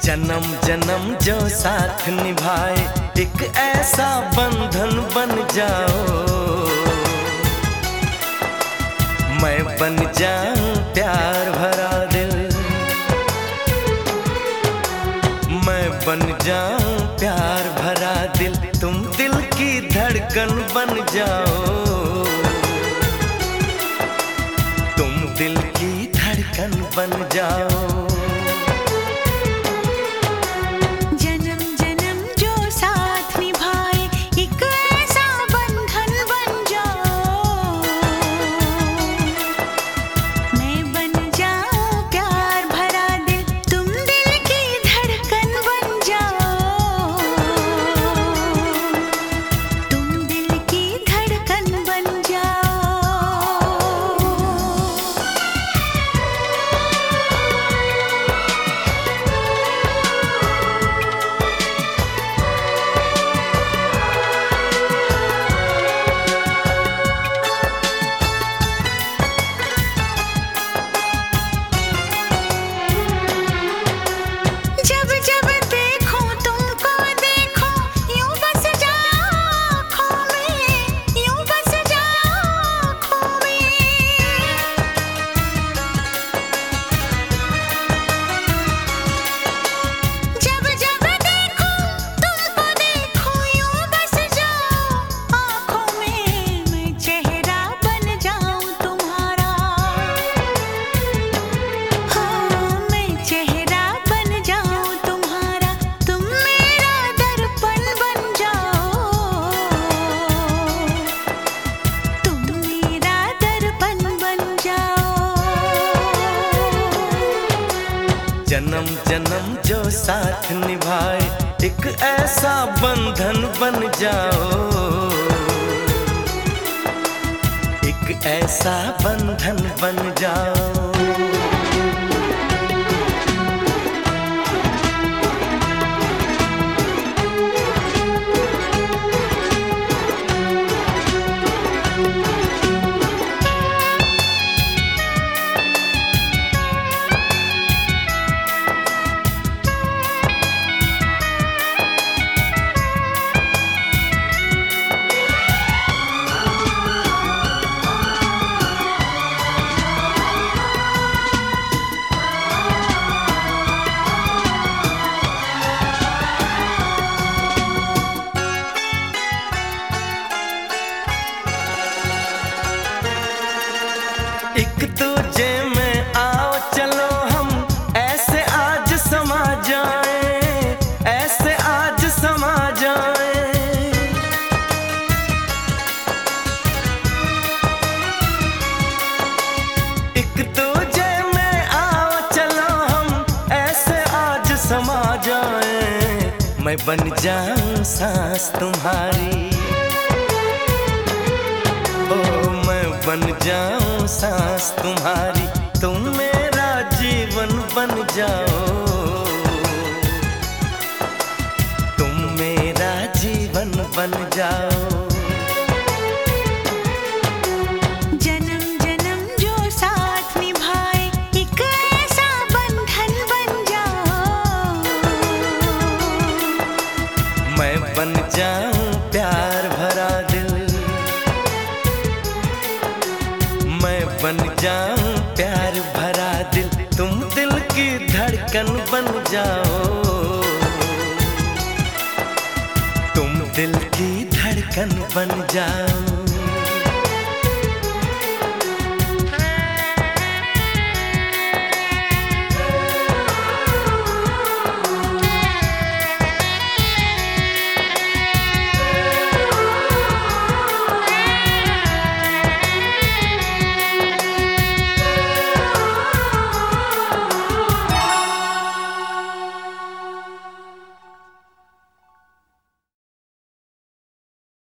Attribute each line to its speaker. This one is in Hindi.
Speaker 1: जन्म जन्म जो साथ निभाए एक ऐसा बंधन बन जाओ। मैं बन जाऊं प्यार भरा दिल, मैं बन जाऊं प्यार भरा दिल, तुम दिल की धड़कन बन जाओ। तुम दिल की धड़कन बन जाओ। जन्म जन्म जो साथ निभाए एक ऐसा बंधन बन जाओ। एक ऐसा बंधन बन जाओ। एक दूजे में आओ चलो हम ऐसे आज समा जाएं, ऐसे आज समा जाएं। एक दूजे में आओ चलो हम ऐसे आज समा जाएं। मैं बन जाऊं सांस तुम्हारी, बन जाऊं सांस तुम्हारी, तुम मेरा जीवन बन जाओ। तुम मेरा जीवन बन जाओ।
Speaker 2: जन्म जन्म जो साथ निभाए एक ऐसा बंधन बन जाओ।
Speaker 1: मैं बन जाऊं प्यार भरा दिल, मैं बन जाऊं प्यार भरा दिल, तुम दिल की धड़कन बन जाओ। तुम दिल की धड़कन बन जाओ।